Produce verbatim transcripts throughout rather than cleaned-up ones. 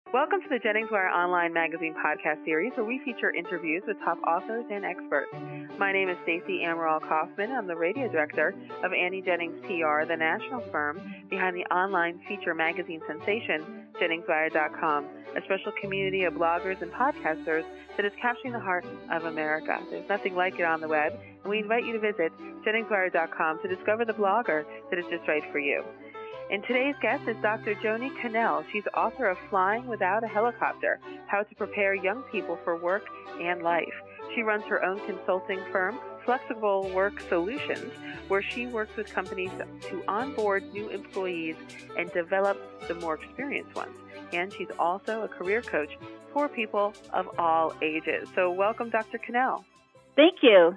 Welcome to the JenningsWire Online Magazine podcast series, where we feature interviews with top authors and experts. My name is Stacey Amaral Kaufman. I'm the radio director of Annie Jennings P R, the national firm behind the online feature magazine sensation, Jennings Wire dot com, a special community of bloggers and podcasters that is capturing the heart of America. There's nothing like it on the web, and we invite you to visit Jennings Wire dot com to discover the blogger that is just right for you. And today's guest is Doctor Joni Cannell. She's author of Flying Without a Helicopter, How to Prepare Young People for Work and Life. She runs her own consulting firm, Flexible Work Solutions, where she works with companies to onboard new employees and develop the more experienced ones. And she's also a career coach for people of all ages. So welcome, Doctor Cannell. Thank you.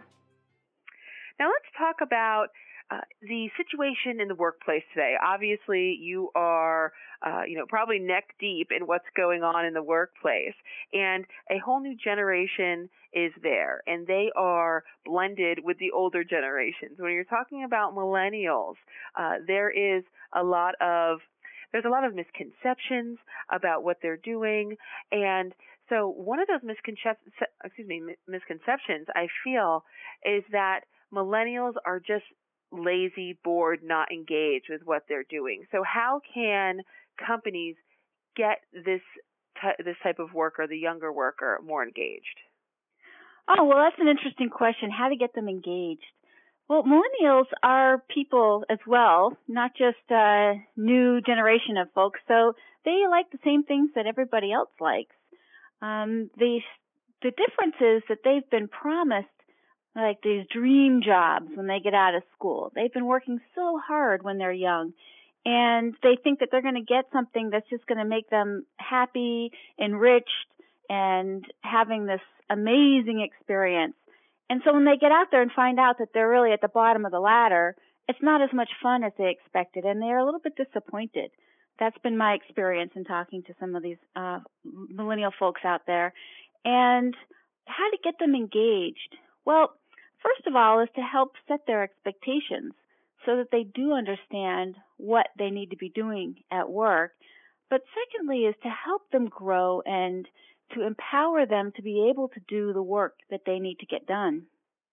Now let's talk about Uh, the situation in the workplace today. Obviously, you are, uh, you know, probably neck deep in what's going on in the workplace, and a whole new generation is there, and they are blended with the older generations. When you're talking about millennials, uh, there is a lot of there's a lot of misconceptions about what they're doing, and so one of those misconceptions, excuse me, misconceptions I feel is that millennials are just lazy, bored, not engaged with what they're doing. So how can companies get this t- this type of worker, the younger worker, more engaged? Oh, well, that's an interesting question, how to get them engaged. Well, millennials are people as well, not just a new generation of folks. So they like the same things that everybody else likes. Um, the, the difference is that they've been promised like these dream jobs when they get out of school. They've been working so hard when they're young, and they think that they're going to get something that's just going to make them happy, enriched, and having this amazing experience. And so when they get out there and find out that they're really at the bottom of the ladder, it's not as much fun as they expected, and they're a little bit disappointed. That's been my experience in talking to some of these uh, millennial folks out there. And how to get them engaged? Well, first of all, is to help set their expectations so that they do understand what they need to be doing at work. But secondly is to help them grow and to empower them to be able to do the work that they need to get done.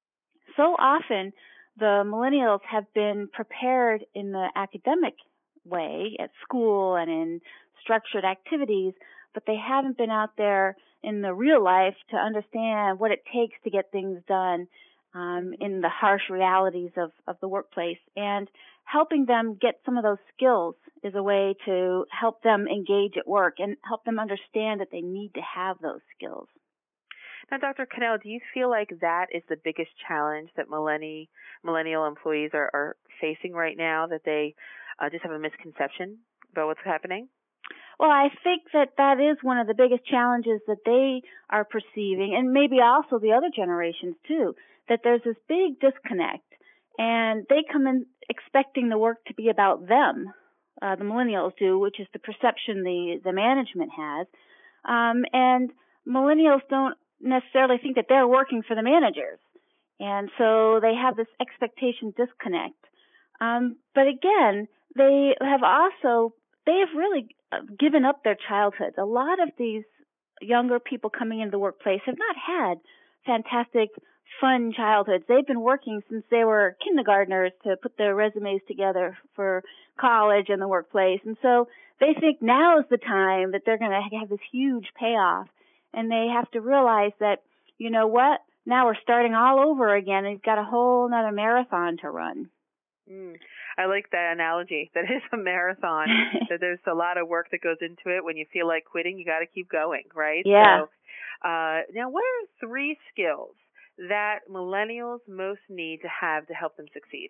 So often, the millennials have been prepared in the academic way at school and in structured activities, but they haven't been out there in the real life to understand what it takes to get things done um, in the harsh realities of, of the workplace. And helping them get some of those skills is a way to help them engage at work and help them understand that they need to have those skills. Now, Doctor Cannell, do you feel like that is the biggest challenge that millenni- millennial employees are, are facing right now, that they uh, just have a misconception about what's happening? Well, I think that that is one of the biggest challenges that they are perceiving, and maybe also the other generations too, that there's this big disconnect, and they come in expecting the work to be about them. Uh, the millennials do, which is the perception the, the management has. Um, and millennials don't necessarily think that they're working for the managers. And so they have this expectation disconnect. Um, but again, they have also, they have really given up their childhoods. A lot of these younger people coming into the workplace have not had fantastic, fun childhoods. They've been working since they were kindergartners to put their resumes together for college and the workplace. And so they think now is the time that they're going to have this huge payoff. And they have to realize that, you know what, now we're starting all over again, and you've got a whole other marathon to run. Mm. I like that analogy. That is a marathon. That there's a lot of work that goes into it. When you feel like quitting, you got to keep going, right? Yeah. So, uh, now, what are three skills that millennials most need to have to help them succeed?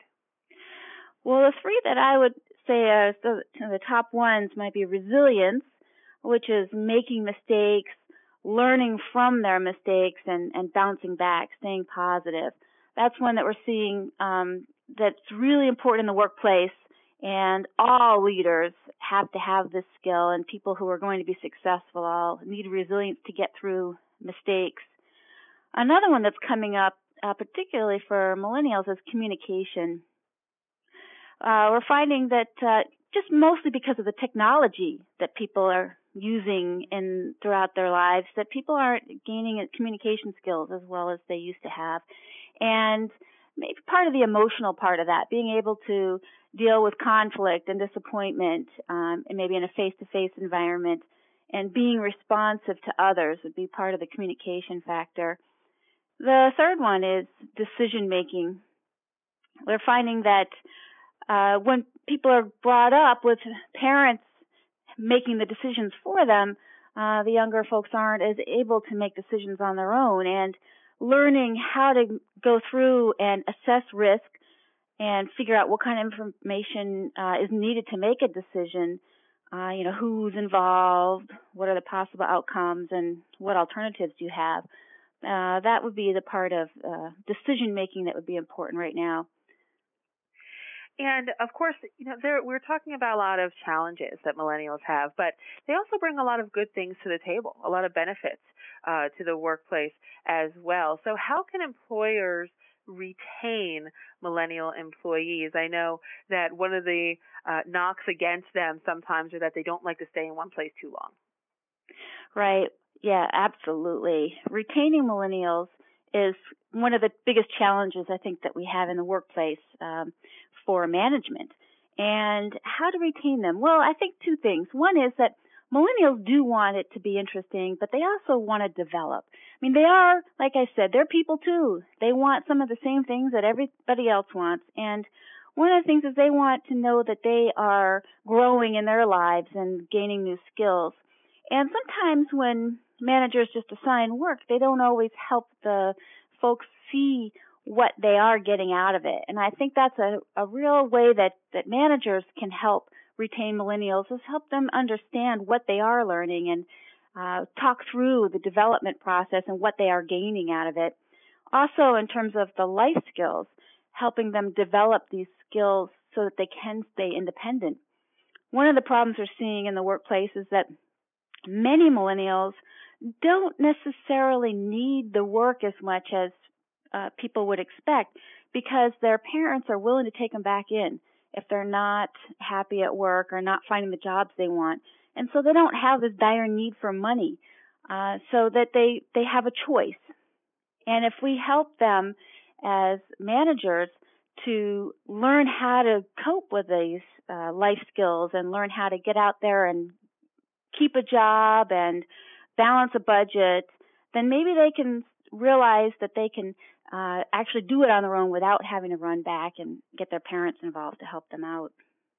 Well, the three that I would say are the, the top ones might be resilience, which is making mistakes, learning from their mistakes, and, and bouncing back, staying positive. That's one that we're seeing um, that's really important in the workplace, and all leaders have to have this skill, and people who are going to be successful all need resilience to get through mistakes. Another one that's coming up, uh, particularly for millennials, is communication. Uh, we're finding that uh, just mostly because of the technology that people are using in throughout their lives, that people aren't gaining communication skills as well as they used to have. And maybe part of the emotional part of that, being able to deal with conflict and disappointment, um, and maybe in a face-to-face environment, and being responsive to others would be part of the communication factor. The third one is decision-making. We're finding that uh, when people are brought up with parents making the decisions for them, uh, the younger folks aren't as able to make decisions on their own, and learning how to go through and assess risk and figure out what kind of information uh, is needed to make a decision, uh, you know, who's involved, what are the possible outcomes, and what alternatives do you have. Uh, that would be the part of uh, decision making that would be important right now. And, of course, you know, there, we're talking about a lot of challenges that millennials have, but they also bring a lot of good things to the table, a lot of benefits uh, to the workplace as well. So how can employers retain millennial employees? I know that one of the uh, knocks against them sometimes are that they don't like to stay in one place too long. Right. Yeah, absolutely. Retaining millennials is one of the biggest challenges I think that we have in the workplace um, for management. And how to retain them? Well, I think two things. One is that millennials do want it to be interesting, but they also want to develop. I mean, they are, like I said, they're people too. They want some of the same things that everybody else wants. And one of the things is they want to know that they are growing in their lives and gaining new skills. And sometimes when managers just assign work, they don't always help the folks see what they are getting out of it. And I think that's a, a real way that, that managers can help retain millennials, is help them understand what they are learning and uh, talk through the development process and what they are gaining out of it. Also, in terms of the life skills, helping them develop these skills so that they can stay independent. One of the problems we're seeing in the workplace is that many millennials don't necessarily need the work as much as uh, people would expect, because their parents are willing to take them back in if they're not happy at work or not finding the jobs they want. And so they don't have this dire need for money, uh, so that they, they have a choice. And if we help them as managers to learn how to cope with these uh, life skills and learn how to get out there and keep a job and balance a budget, then maybe they can realize that they can uh, actually do it on their own without having to run back and get their parents involved to help them out.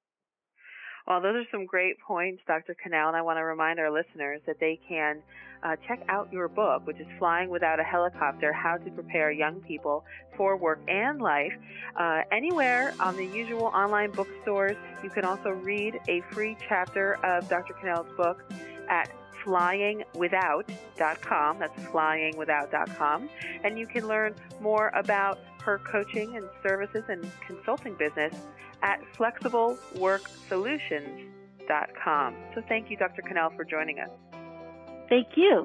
Well, those are some great points, Doctor Cannell, and I want to remind our listeners that they can uh, check out your book, which is Flying Without a Helicopter, How to Prepare Young People for Work and Life, uh, anywhere on the usual online bookstores. You can also read a free chapter of Doctor Cannell's book at flying without dot com. That's flying without dot com. And you can learn more about her coaching and services and consulting business at flexible work solutions dot com. So thank you, Doctor Cannell, for joining us. Thank you.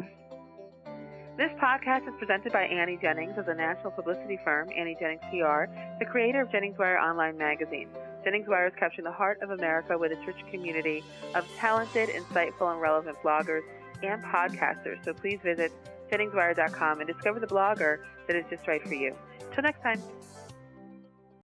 This podcast is presented by Annie Jennings of the national publicity firm Annie Jennings P R, the creator of Jennings Wire Online Magazine. Jennings Wire is capturing the heart of America with its rich community of talented, insightful, and relevant bloggers and podcasters. So please visit jennings wire dot com and discover the blogger that is just right for you. Till next time.